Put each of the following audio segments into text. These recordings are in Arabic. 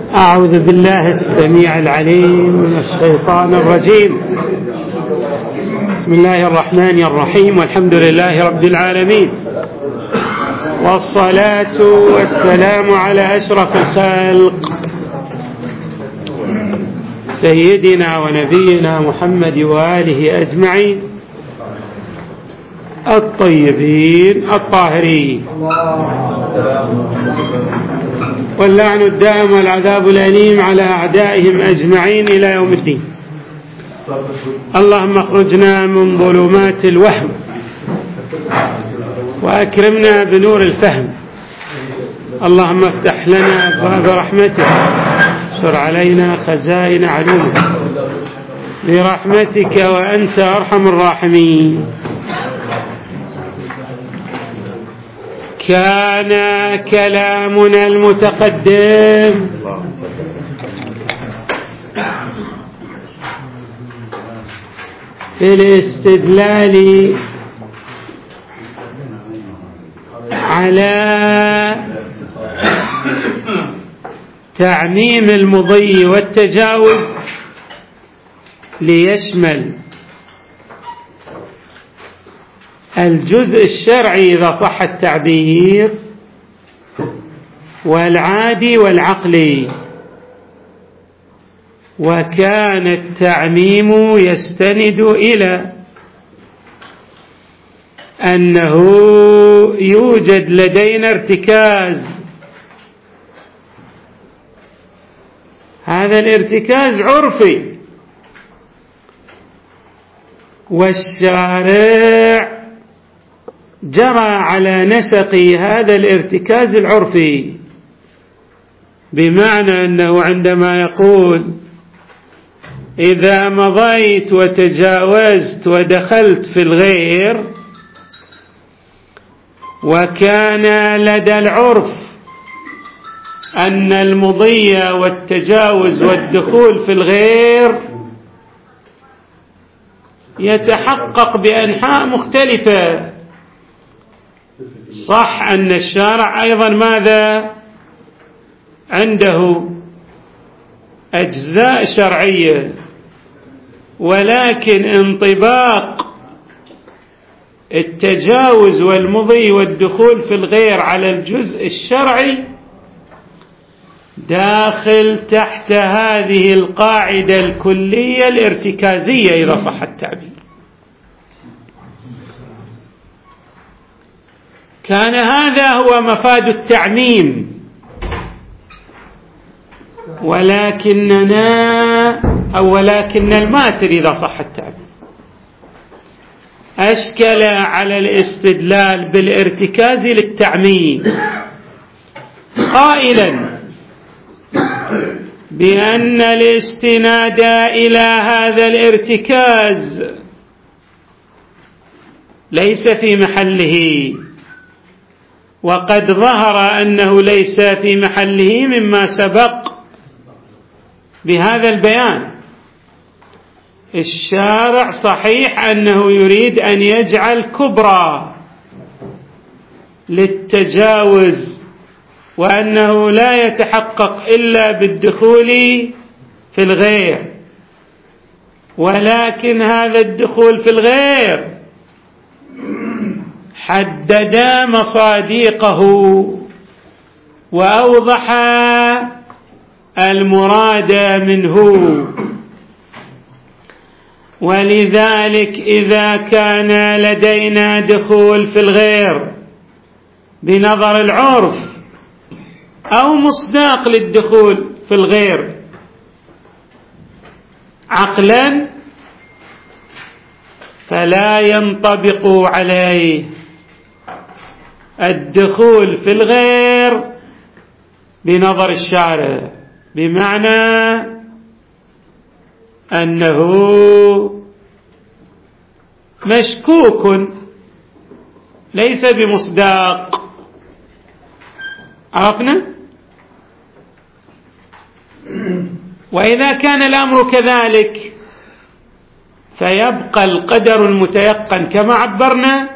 أعوذ بالله السميع العليم من الشيطان الرجيم. بسم الله الرحمن الرحيم، والحمد لله رب العالمين، والصلاة والسلام على أشرف الخلق سيدنا ونبينا محمد وآله أجمعين الطيبين الطاهرين، واللعن الدائم والعذاب الأليم على أعدائهم أجمعين إلى يوم الدين. اللهم اخرجنا من ظلمات الوهم وأكرمنا بنور الفهم. اللهم افتح لنا أبواب رحمتك، اشر علينا خزائن علومك برحمتك وأنت أرحم الراحمين. كان كلامنا المتقدم في الاستدلال على تعميم المضي والتجاوز ليشمل الجزء الشرعي إذا صح التعبير والعادي والعقلي، وكان التعميم يستند إلى أنه يوجد لدينا ارتكاز. هذا الارتكاز عرفي، والشارع جرى على نسق هذا الارتكاز العرفي، بمعنى أنه عندما يقول إذا مضيت وتجاوزت ودخلت في الغير، وكان لدى العرف أن المضي والتجاوز والدخول في الغير يتحقق بأنحاء مختلفة. صح أن الشارع أيضا ماذا عنده أجزاء شرعية، ولكن انطباق التجاوز والمضي والدخول في الغير على الجزء الشرعي داخل تحت هذه القاعدة الكلية الارتكازية إذا صح التعبير. كان هذا هو مفاد التعميم، ولكن الماتر إذا صح التعبير أشكل على الاستدلال بالارتكاز للتعميم، قائلا بأن الاستناد إلى هذا الارتكاز ليس في محله، وقد ظهر أنه ليس في محله مما سبق بهذا البيان. الشارع صحيح أنه يريد أن يجعل كبرى للتجاوز، وأنه لا يتحقق إلا بالدخول في الغير، ولكن هذا الدخول في الغير حدد مصادقه وأوضح المراد منه. ولذلك إذا كان لدينا دخول في الغير بنظر العرف أو مصداق للدخول في الغير عقلا، فلا ينطبق عليه الدخول في الغير بنظر الشارع، بمعنى أنه مشكوك ليس بمصداق. عرفنا؟ وإذا كان الأمر كذلك فيبقى القدر المتيقن كما عبرنا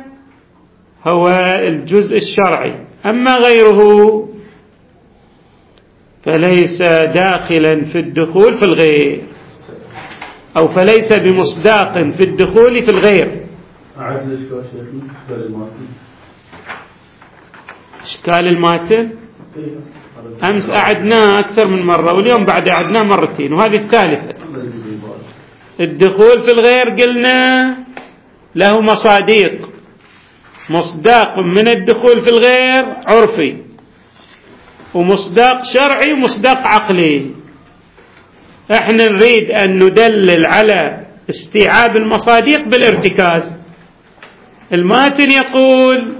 هو الجزء الشرعي، أما غيره فليس داخلا في الدخول في الغير، أو فليس بمصداق في الدخول في الغير. إشكال الماتن أمس أعدناه أكثر من مرة، واليوم بعد أعدناه مرتين، وهذه الثالثة. الدخول في الغير قلنا له مصاديق، مصداق من الدخول في الغير عرفي، ومصداق شرعي، ومصداق عقلي. احنا نريد أن ندلل على استيعاب المصاديق بالارتكاز. الماتن يقول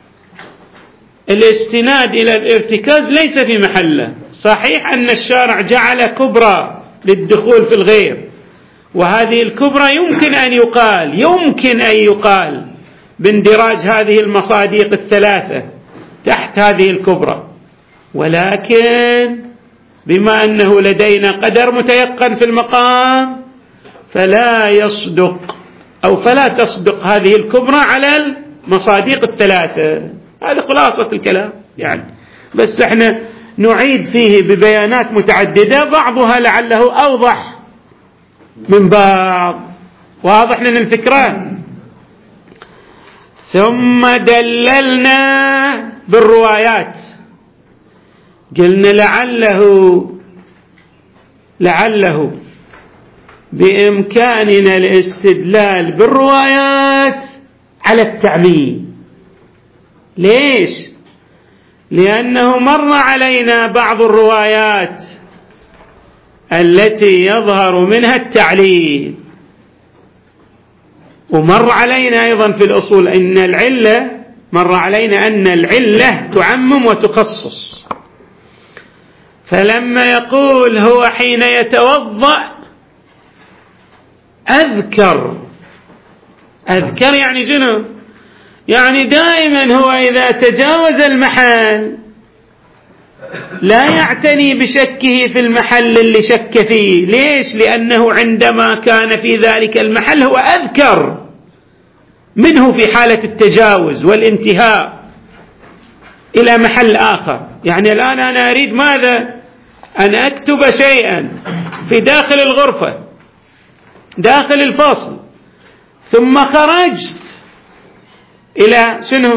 الاستناد إلى الارتكاز ليس في محله. صحيح أن الشارع جعل كبرى للدخول في الغير، وهذه الكبرى يمكن أن يقال باندراج هذه المصاديق الثلاثة تحت هذه الكبرى، ولكن بما أنه لدينا قدر متيقن في المقام فلا يصدق أو فلا تصدق هذه الكبرى على المصاديق الثلاثة. هذا خلاصة الكلام يعني، بس احنا نعيد فيه ببيانات متعددة، بعضها لعله أوضح من بعض. واضح لنا الفكرة. ثم دللنا بالروايات، قلنا لعله بإمكاننا الاستدلال بالروايات على التعميم. ليش؟ لأنه مر علينا بعض الروايات التي يظهر منها التعليل، ومر علينا أيضا في الأصول أن العلة تعمم وتخصص. فلما يقول هو حين يتوضأ أذكر يعني شنو؟ يعني دائما هو إذا تجاوز المحل لا يعتني بشكه في المحل اللي شك فيه. ليش؟ لأنه عندما كان في ذلك المحل هو أذكر منه في حالة التجاوز والانتهاء إلى محل آخر. يعني الآن أنا أريد ماذا؟ أن أكتب شيئا في داخل الغرفة، داخل الفصل، ثم خرجت إلى شنو؟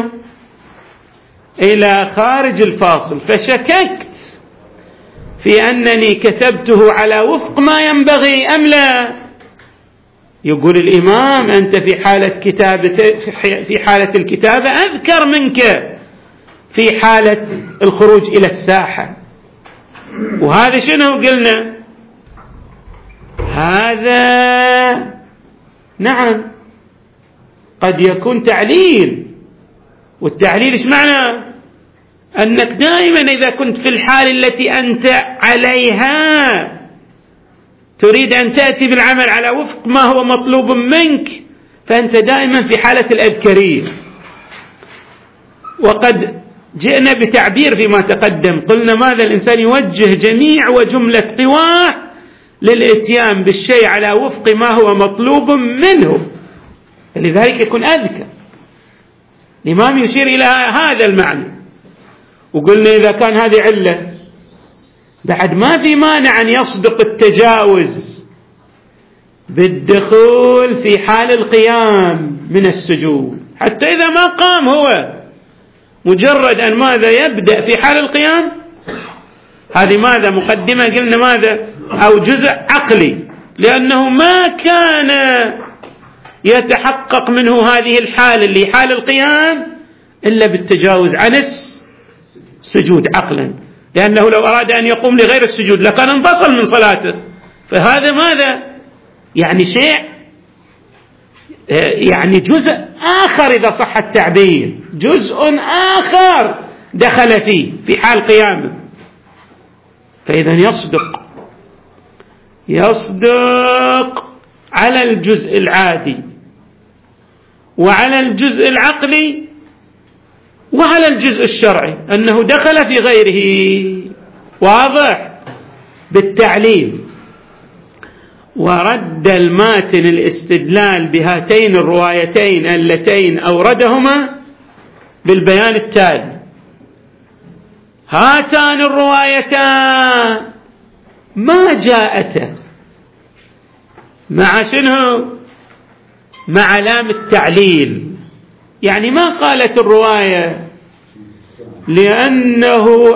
إلى خارج الفاصل، فشككت في أنني كتبته على وفق ما ينبغي أم لا. يقول الإمام أنت في حالة الكتابة أذكر منك في حالة الخروج إلى الساحة. وهذا شنو قلنا؟ هذا نعم قد يكون تعليل. والتعليل ايش معنى؟ أنك دائما إذا كنت في الحال التي أنت عليها تريد أن تأتي بالعمل على وفق ما هو مطلوب منك، فأنت دائما في حالة الأذكرية. وقد جئنا بتعبير فيما تقدم، قلنا ماذا؟ الإنسان يوجه جميع وجملة قواه للإتيان بالشيء على وفق ما هو مطلوب منه، لذلك يكون أذكر. الإمام يشير إلى هذا المعنى. وقلنا إذا كان هذه علة بعد ما في مانع أن يصدق التجاوز بالدخول في حال القيام من السجود، حتى إذا ما قام هو مجرد أن ماذا؟ يبدأ في حال القيام. هذه ماذا؟ مقدمة قلنا ماذا؟ أو جزء عقلي، لأنه ما كان يتحقق منه هذه الحال اللي حال القيام إلا بالتجاوز عن السجود عقلا، لأنه لو أراد أن يقوم لغير السجود لكان انفصل من صلاته. فهذا ماذا؟ يعني شيء، يعني جزء آخر إذا صح التعبير، جزء آخر دخل فيه في حال قيامه. فإذا يصدق على الجزء العادي وعلى الجزء العقلي وعلى الجزء الشرعي أنه دخل في غيره. واضح؟ بالتعليل. ورد الماتن الاستدلال بهاتين الروايتين اللتين أوردهما بالبيان التالي. هاتان الروايتان ما جاءتا مع شنو؟ مع لام التعليل، يعني ما قالت الرواية لأنه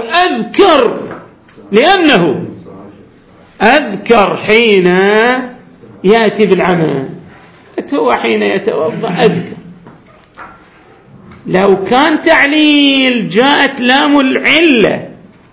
أذكر حين يأتي بالعمل، هو حين يتوضأ أذكر. لو كان تعليل جاءت لام العلة،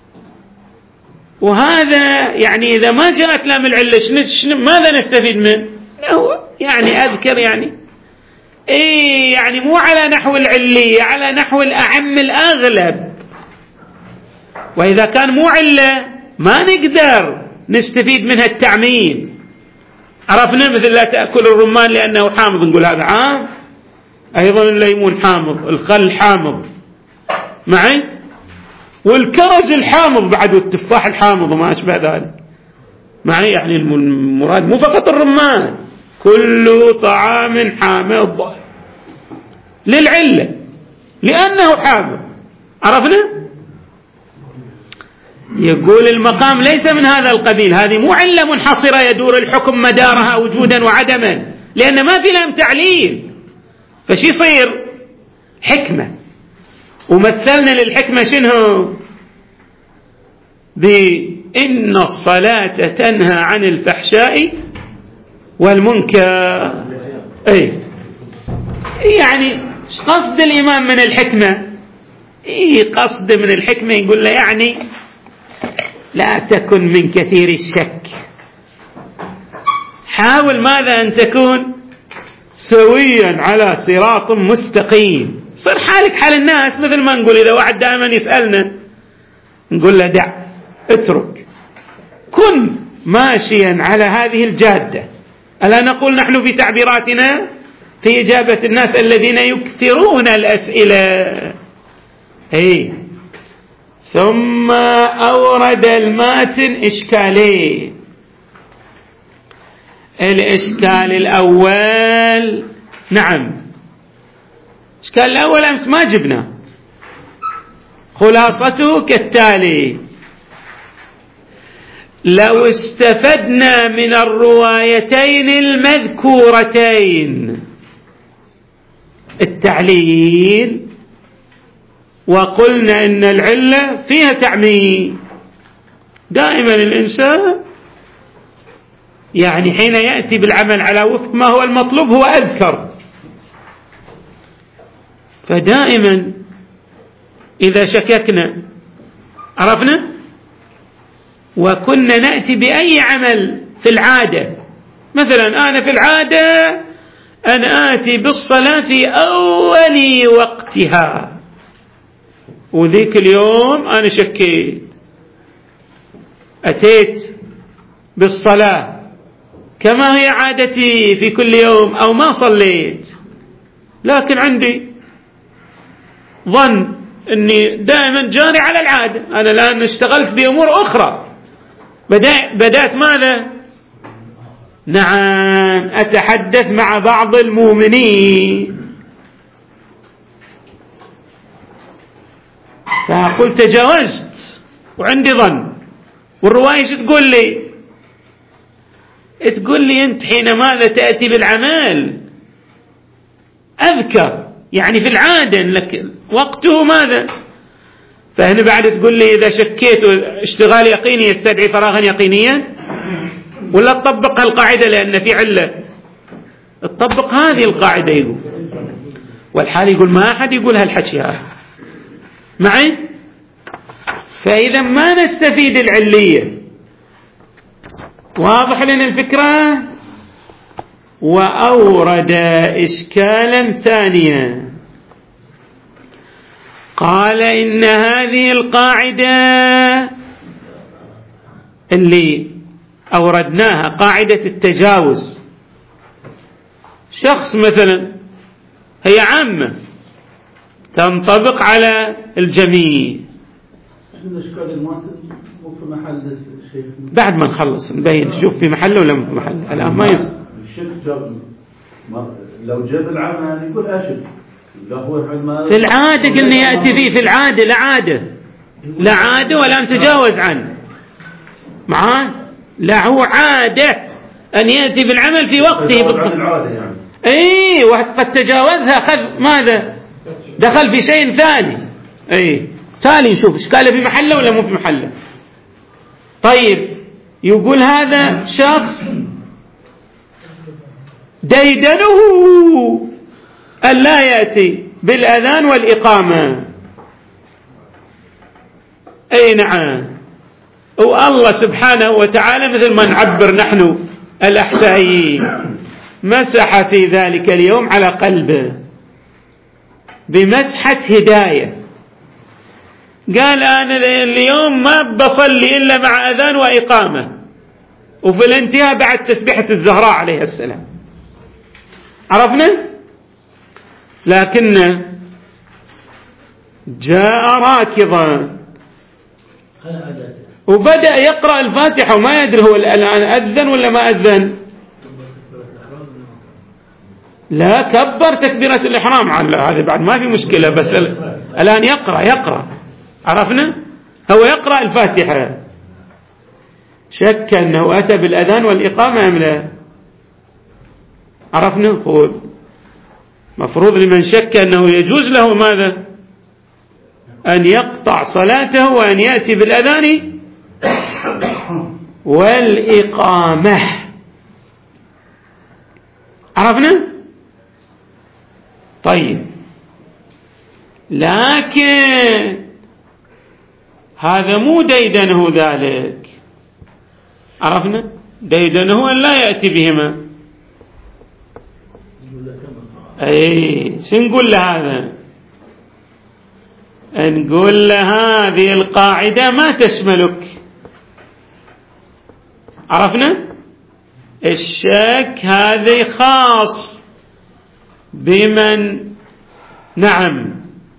وهذا يعني إذا ما جاءت لام العلة ماذا نستفيد منه؟ هو يعني أذكر يعني يعني مو على نحو العلية، على نحو الأعم الأغلب. وإذا كان مو علة ما نقدر نستفيد منها التعميم. عرفنا مثل لا تأكل الرمان لأنه حامض، نقول هذا عام. أيضا الليمون حامض، الخل حامض معي، والكرز الحامض بعد، والتفاح الحامض وما أشبه ذلك معي. يعني المراد مو فقط الرمان، كل طعام حامض للعلة لأنه حامض. عرفنا؟ يقول المقام ليس من هذا القبيل، هذه مو علة منحصرة يدور الحكم مدارها وجودا وعدما، لأن ما في لام تعليل. فشي يصير؟ حكمة. ومثلنا للحكمة شنو؟ بإن الصلاة تنهى عن الفحشاء والمنكر. يعني قصد الإمام من الحكمة، قصد من الحكمة يقول له يعني لا تكن من كثير الشك، حاول ماذا أن تكون سويا على صراط مستقيم. صير حالك حال الناس، مثل ما نقول إذا واحد دائما يسألنا نقول له دع، اترك، كن ماشيا على هذه الجادة. ألا نقول نحن في تعبيراتنا في إجابة الناس الذين يكثرون الأسئلة؟ ثم أورد الماتن إشكالين. الإشكال الأول، نعم الإشكال الأول أمس ما جبنا، خلاصته كالتالي: لو استفدنا من الروايتين المذكورتين التعليل وقلنا إن العلة فيها تعميم، دائما الإنسان يعني حين يأتي بالعمل على وفق ما هو المطلوب هو أذكر. فدائما إذا شككنا، عرفنا، وكنا نأتي بأي عمل في العادة، مثلا أنا في العادة أن آتي بالصلاة في أول وقتها، وذيك اليوم أنا شكيت أتيت بالصلاة كما هي عادتي في كل يوم أو ما صليت، لكن عندي ظن أني دائما جاري على العادة. أنا الآن اشتغلت بأمور أخرى، بدأت ماذا؟ نعم أتحدث مع بعض المؤمنين، فقلت تجاوزت وعندي ظن. والرواية تقول لي؟ تقول لي أنت حين ماذا تأتي بالعمل أذكر، يعني في العادة لك وقته ماذا. فهنا بعد تقول لي إذا شكيت اشتغال يقيني يستدعي فراغا يقينيا، ولا تطبق هالقاعدة لأن في علة؟ تطبق هذه القاعدة. يقول والحال يقول ما أحد يقول هالحكي هذا معي. فإذا ما نستفيد العلية. واضح لنا الفكرة؟ وأورد إشكالا ثانيا، قال إن هذه القاعدة اللي أوردناها قاعدة التجاوز، شخص مثلا هي عامة تنطبق على الجميع. بعد ما نخلص نبين شوف في محله ولا في محله. الآن ما يصير لو جاب العمل يقول أشد. في العادة قلنا يأتي فيه في العادة، العادة لا عادة ولا تجاوز عنه معاه، لا هو عادة أن يأتي بالعمل في وقته يعني. أي وقد تجاوزها خذ ماذا دخل في شيء ثاني. أي تالي نشوف إشكاله في محله ولا مو في محله. طيب يقول هذا شخص ديدنه أن لا يأتي بالأذان والإقامة. أي نعم، والله سبحانه وتعالى مثل ما نعبر نحن الأحسائيين مسح في ذلك اليوم على قلبه بمسحة هداية، قال أنا اليوم ما بصلي إلا مع أذان وإقامة، وفي الانتهاء بعد تسبيحة الزهراء عليه السلام. عرفنا؟ لكن جاء راكضا وبدأ يقرأ الفاتحة وما يدري هو الآن أذن ولا ما أذن. لا كبر تكبيرة الإحرام، هذا بعد ما في مشكلة، بس الآن يقرأ. عرفنا؟ هو يقرأ الفاتحة، شك أنه أتى بالأذان والإقامة أم لا. عرفنا؟ هو مفروض لمن شك أنه يجوز له ماذا أن يقطع صلاته وأن يأتي بالأذان والإقامة. عرفنا؟ طيب لكن هذا مو ديدنه ذلك. عرفنا؟ ديدنه أن لا يأتي بهما. أي سنقول له هذا، نقول له هذه القاعدة ما تشملك. عرفنا؟ الشك هذا خاص بمن نعم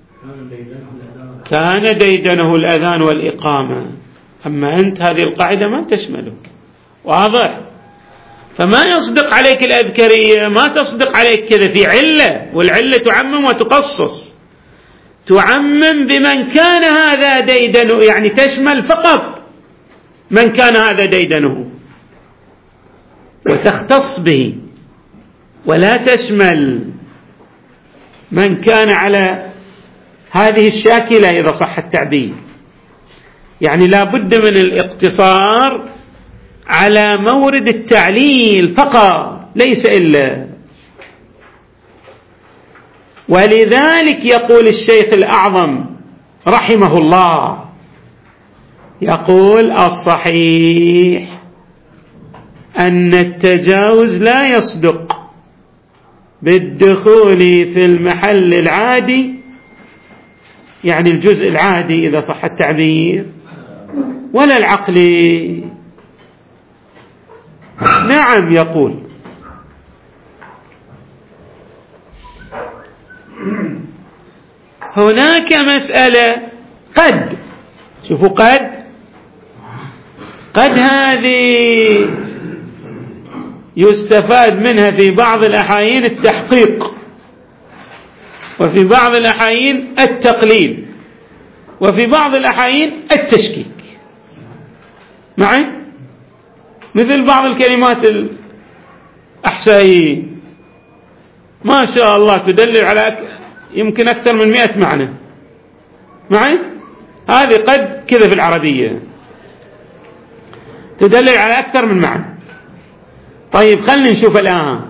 كان ديدنه الأذان والإقامة، أما أنت هذه القاعدة ما تشملك. واضح؟ فما يصدق عليك الأذكرية، ما تصدق عليك كذا، في علة، والعلة تعمم وتقصص. تعمم بمن كان هذا ديدنه، يعني تشمل فقط من كان هذا ديدنه وتختص به، ولا تشمل من كان على هذه الشاكلة إذا صح التعبير. يعني لا بد من الاقتصار على مورد التعليل فقط، ليس إلا. ولذلك يقول الشيخ الأعظم رحمه الله، يقول الصحيح أن التجاوز لا يصدق بالدخول في المحل العادي، يعني الجزء العادي إذا صح التعبير، ولا العقلي. نعم، يقول هناك مسألة قد، شوفوا قد هذه يستفاد منها في بعض الأحايين التحقيق، وفي بعض الأحايين التقليل، وفي بعض الأحايين التشكيك معي، مثل بعض الكلمات الأحسائيين ما شاء الله تدلل على يمكن أكثر من 100 معنى معي. هذه قد كذا في العربية تدلل على أكثر من معنى. طيب خلنا نشوف الآن.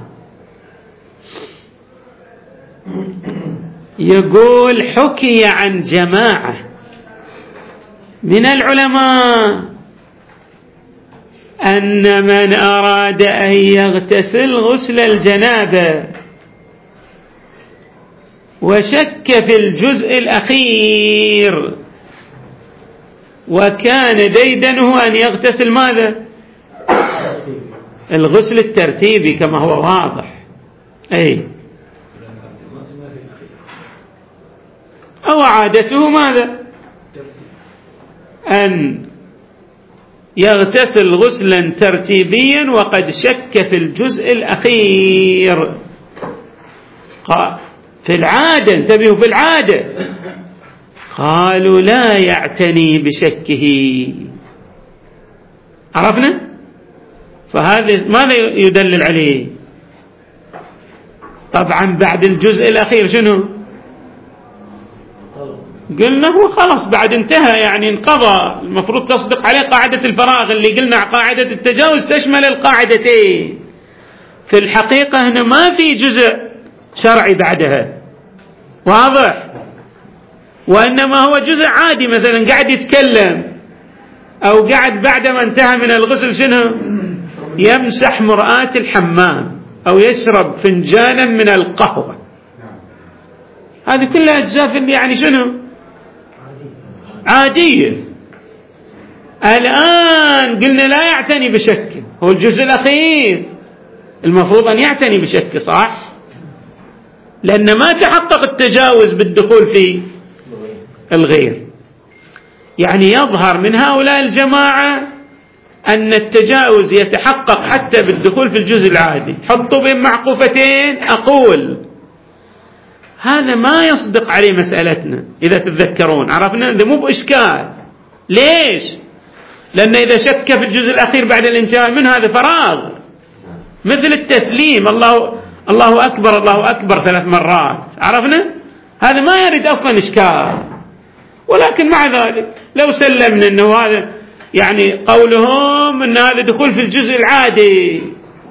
يقول حكي عن جماعة من العلماء أن من أراد أن يغتسل غسل الجنابة وشك في الجزء الأخير وكان ديدنه أن يغتسل ماذا؟ الغسل الترتيبي كما هو واضح. أي أو عادته ماذا؟ أن يغتسل غسلا ترتيبيا وقد شك في الجزء الأخير. في العادة، انتبهوا، في العادة قالوا لا يعتني بشكه. عرفنا؟ فهذا ماذا يدلل عليه؟ طبعا بعد الجزء الأخير شنو؟ قلنا هو خلاص بعد انتهى، يعني انقضى، المفروض تصدق عليه قاعدة الفراغ اللي قلنا قاعدة التجاوز تشمل القاعدتين. في الحقيقة هنا ما في جزء شرعي بعدها، واضح؟ وإنما هو جزء عادي، مثلا قاعد يتكلم أو قاعد بعدما انتهى من الغسل شنو؟ يمسح مرآة الحمام أو يشرب فنجانا من القهوة. هذه كلها أجزاء يعني شنو؟ عادية. الآن قلنا لا يعتني بشك، هو الجزء الأخير المفروض أن يعتني بشك، صح؟ لأن ما تحقق التجاوز بالدخول في الغير. يعني يظهر من هؤلاء الجماعة أن التجاوز يتحقق حتى بالدخول في الجزء العادي. حطوا بين معقوفتين أقول هذا ما يصدق عليه مسألتنا إذا تتذكرون، عرفنا هذا مو بإشكال. ليش؟ لأن إذا شك في الجزء الأخير بعد الانتهاء منه هذا فراغ، مثل التسليم، الله أكبر الله أكبر 3 مرات، عرفنا؟ هذا ما يريد أصلا إشكال. ولكن مع ذلك لو سلمنا أنه هذا يعني قولهم أن هذا دخول في الجزء العادي،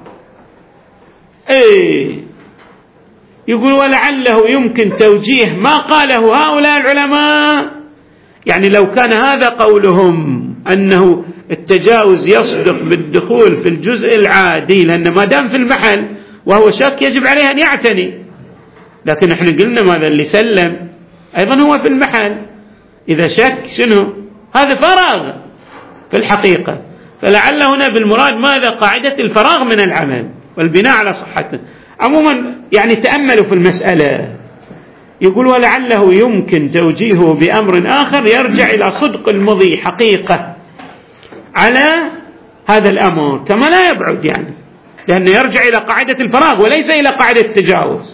يقول ولعله يمكن توجيه ما قاله هؤلاء العلماء. يعني لو كان هذا قولهم أنه التجاوز يصدق بالدخول في الجزء العادي، لأن ما دام في المحل وهو شك يجب عليه أن يعتني. لكن احنا قلنا ماذا اللي سلم أيضا هو في المحل، إذا شك شنو؟ هذا فراغ في الحقيقة. فلعل هنا بالمراد ماذا؟ قاعدة الفراغ من العمل والبناء على صحته. عموما يعني تأملوا في المسألة. يقول ولعله يمكن توجيهه بأمر آخر يرجع إلى صدق المضي حقيقة على هذا الأمر، كما لا يبعد يعني، لأنه يرجع إلى قاعدة الفراغ وليس إلى قاعدة التجاوز.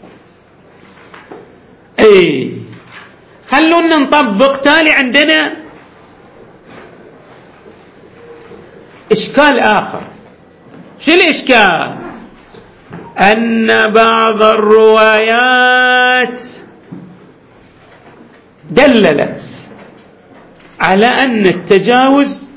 خلونا نطبق. تالي عندنا إشكال آخر. شو الإشكال؟ أن بعض الروايات دللت على أن التجاوز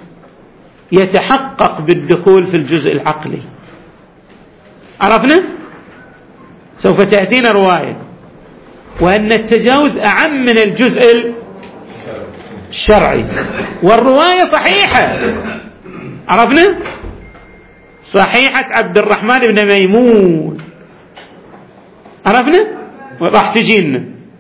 يتحقق بالدخول في الجزء العقلي. عرفنا؟ سوف تأتينا رواية وأن التجاوز أعم من الجزء الشرعي، والرواية صحيحة. عرفنا؟ صحيحة عبد الرحمن بن ميمون. عرفنا؟ وراح تجينا.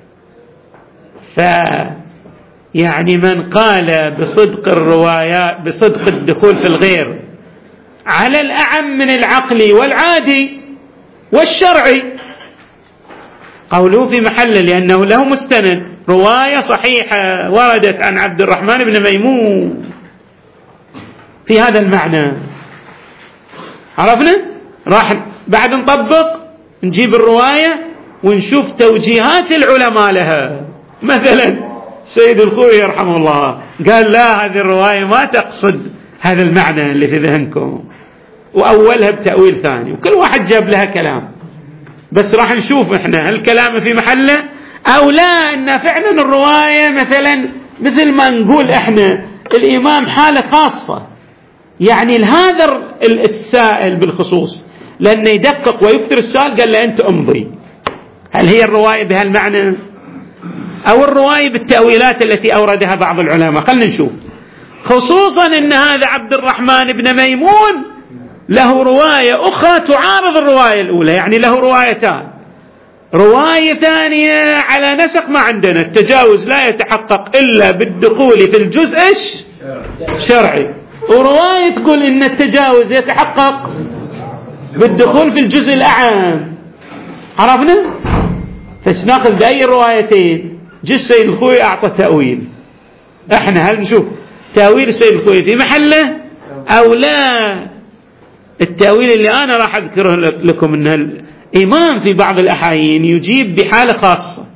يعني من قال بصدق الروايات، بصدق الدخول في الغير على الأعم من العقلي والعادي والشرعي، قوله في محل، لأنه له مستند، رواية صحيحة وردت عن عبد الرحمن بن ميمون في هذا المعنى. عرفنا؟ راح بعد نطبق نجيب الرواية ونشوف توجيهات العلماء لها. مثلا سيد الخوي رحمه الله قال لا، هذه الرواية ما تقصد هذا المعنى اللي في ذهنكم، وأولها بتأويل ثاني، وكل واحد جاب لها كلام. بس راح نشوف احنا هل كلامه في محله أو لا، أن فعلا الرواية مثلا مثل ما نقول احنا الإمام حالة خاصة، يعني هذا السائل بالخصوص لأنه يدقق ويكثر السؤال قال له أنت أمضي. هل هي الرواية بهالمعنى أو الرواية بالتأويلات التي أوردها بعض العلماء؟ خلنا نشوف. خصوصا أن هذا عبد الرحمن بن ميمون له رواية أخرى تعارض الرواية الأولى، يعني له روايتان. رواية ثانية على نسق ما عندنا، التجاوز لا يتحقق إلا بالدخول في الجزء الشرعي، ورواية تقول إن التجاوز يتحقق بالدخول في الجزء الأعم. عرفنا؟ فشناخذ بأي الروايتين؟ جس سيد الخوي أعطى تأويل، احنا هل نشوف تأويل سيد الخوي في محله أو لا؟ التأويل اللي أنا راح أذكره لكم أن الإمام في بعض الأحايين يجيب بحالة خاصة،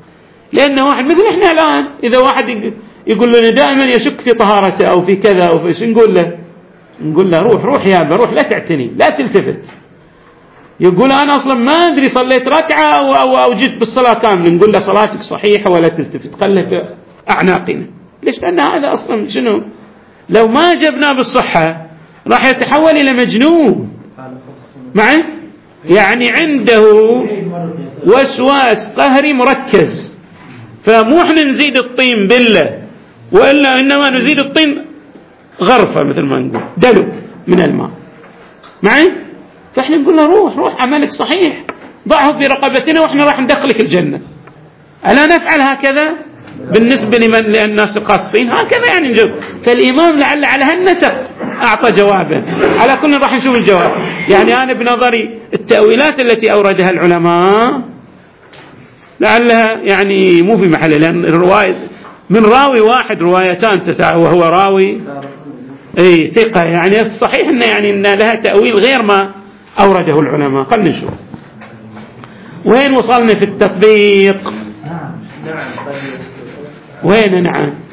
لأن واحد مثل إحنا الآن إذا واحد يقول لنا دائما يشك في طهارته أو في كذا أو في شو نقول له روح يا أبا روح، لا تعتني لا تلتفت. يقول أنا أصلا ما أدري صليت ركعة أو جيت بالصلاة كاملة، نقول له صلاتك صحيحة ولا تلتفت، خلها في أعناقنا. ليش؟ لأن هذا أصلا شنو؟ لو ما جبناه بالصحة راح يتحول إلى مجنون معه، يعني عنده وسواس قهري مركز. فمو احنا نزيد الطين بلة، وإلا إنما نزيد الطين غرفة مثل ما نقول دلو من الماء معي. فإحنا نقول له روح عملك صحيح، ضعه في رقبتنا وإحنا راح ندخلك الجنة. ألا نفعل هكذا بالنسبة للناس القاصين؟ هكذا يعني نجاوب. فالإمام لعل على هالنسق أعطى جوابا. على كل راح نشوف الجواب. يعني أنا بنظري التأويلات التي أوردها العلماء لعلها يعني مو في محل، لأن الرواية من راوي واحد روايتان وهو راوي ثقة، يعني الصحيح إن يعني إن لها تأويل غير ما أورده العلماء. خلنا نشوف وين وصلنا في التطبيق. وين؟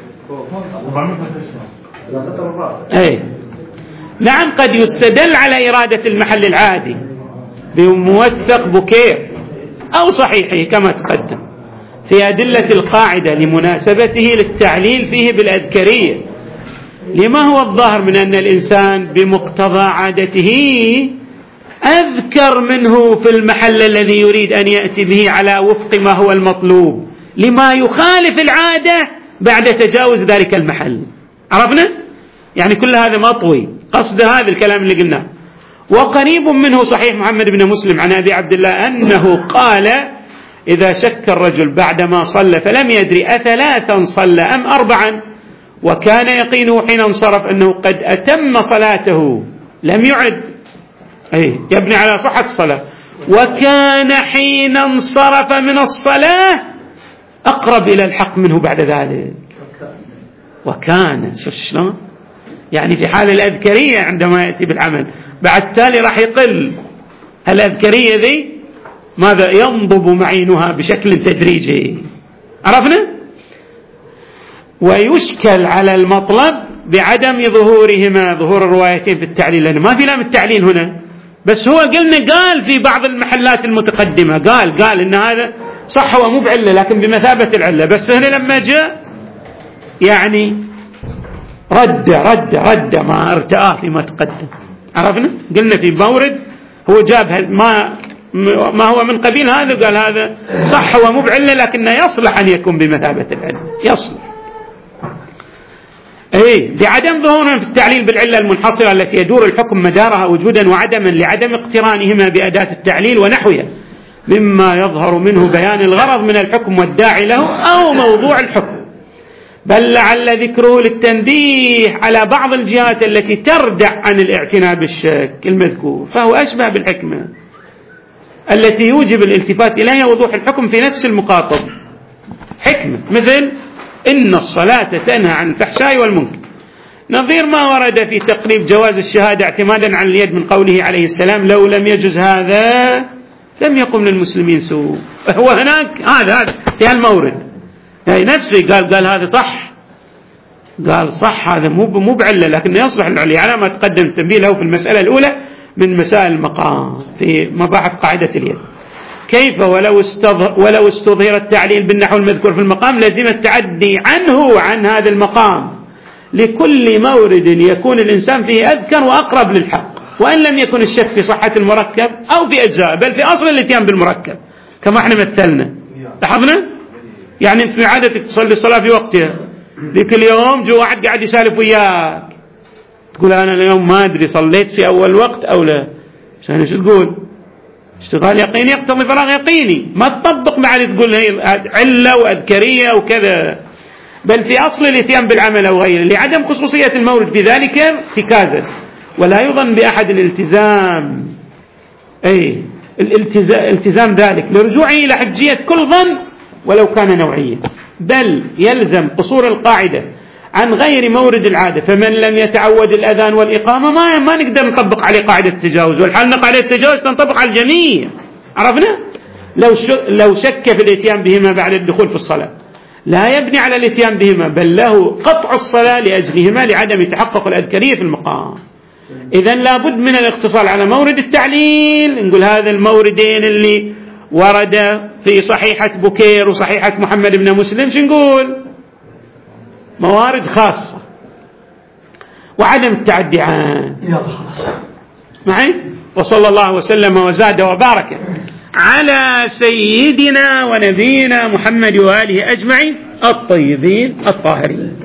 نعم قد يستدل على إرادة المحل العادي بموثق بكير أو صحيحه كما تقدم في أدلة القاعدة لمناسبته للتعليل فيه بالأذكرية، لما هو الظاهر من أن الإنسان بمقتضى عادته أذكر منه في المحل الذي يريد أن يأتي به على وفق ما هو المطلوب، لما يخالف العادة بعد تجاوز ذلك المحل. عرفنا؟ يعني كل هذا مطوي، قصد هذا الكلام اللي قلناه. وقريب منه صحيح محمد بن مسلم عن أبي عبد الله أنه قال إذا شك الرجل بعدما صلى فلم يدري أثلاثا صلى أم أربعا وكان يقينه حين انصرف أنه قد أتم صلاته لم يعد، يبني على صحة الصلاة، وكان حين انصرف من الصلاة أقرب إلى الحق منه بعد ذلك. وكان شوف شلون يعني في حال الأذكرية عندما يأتي بالعمل بعد تالي راح يقل الأذكرية ذي ماذا ينضب معينها بشكل تدريجي. عرفنا؟ ويشكل على المطلب بعدم ظهورهما، ظهور الروايتين في التعليل، لأنه ما في لام التعليل هنا، بس هو قال في بعض المحلات المتقدمة قال إن هذا صح ومو بعلة لكن بمثابة العلة، بس هنا لما جاء يعني رد ما ارتآه فيما تقدم. عرفنا؟ قلنا في مورد هو جاب ما هو من قبيل هذا، قال هذا صح ومو بعلة لكنه يصلح أن يكون بمثابة العلة، يصلح بعدم ظهورهم في التعليل بالعلة المنحصرة التي يدور الحكم مدارها وجودا وعدما لعدم اقترانهما بأداة التعليل ونحوها مما يظهر منه بيان الغرض من الحكم والداعي له أو موضوع الحكم، بل لعل ذكره للتنبيه على بعض الجهات التي تردع عن الاعتناء بالشك المذكور، فهو أشبه بالحكمة التي يوجب الالتفات إليها وضوح الحكم في نفس المخاطب. حكمة مثل إن الصلاة تنهى عن الفحشاء والمنكر، نظير ما ورد في تقريب جواز الشهادة اعتمادا على اليد من قوله عليه السلام لو لم يجز هذا لم يقم للمسلمين سوء. هو هناك هذا في المورد يعني نفسه قال هذا صح، قال صح هذا مو بعلة لكنه يصلح العلي على ما تقدم التنبيه له في المسألة الأولى من مسائل المقام في مباحث قاعدة اليد. كيف ولو استظهر التعليل بالنحو المذكور في المقام لزم التعدي عنه عن هذا المقام لكل مورد يكون الإنسان فيه أذكر وأقرب للحق، وإن لم يكن الشك في صحة المركب أو في أجزاء بل في أصل الاتيان بالمركب كما احنا مثلنا. لاحظنا؟ يعني في عادتك تصلي الصلاة في وقتها، ذيك اليوم جو واحد قاعد يسالف وياك تقول أنا اليوم ما أدري صليت في أول وقت أو لا، عشان شو تقول؟ اشتغال يقيني يقتضي فراغ يقيني، ما تطبق بعد تقول هي علة وأذكرية وكذا، بل في أصل الاتيان بالعمل أو غيره لعدم خصوصية المورد في ذلك ارتكازا. ولا يظن بأحد الالتزام الالتزام ذلك لرجوعه إلى حجية كل ظن ولو كان نوعيا، بل يلزم قصور القاعدة عن غير مورد العادة. فمن لم يتعود الأذان والإقامة ما نقدر نطبق عليه قاعدة التجاوز، والحال أن قاعدة التجاوز تنطبق على الجميع. عرفنا؟ لو شك في الاتيان بهما بعد الدخول في الصلاة لا يبني على الاتيان بهما، بل له قطع الصلاة لأجلهما لعدم تحقق الأذكرية في المقام. إذن لابد من الاقتصار على مورد التعليل. نقول هذا الموردين اللي ورد في صحيحة بكير وصحيحة محمد بن مسلم، شو نقول؟ موارد خاصة، وعدم التعدي عنه. معي؟ وصلى الله وسلم وزاد وبارك على سيدنا ونبينا محمد وآله أجمعين الطيبين الطاهرين.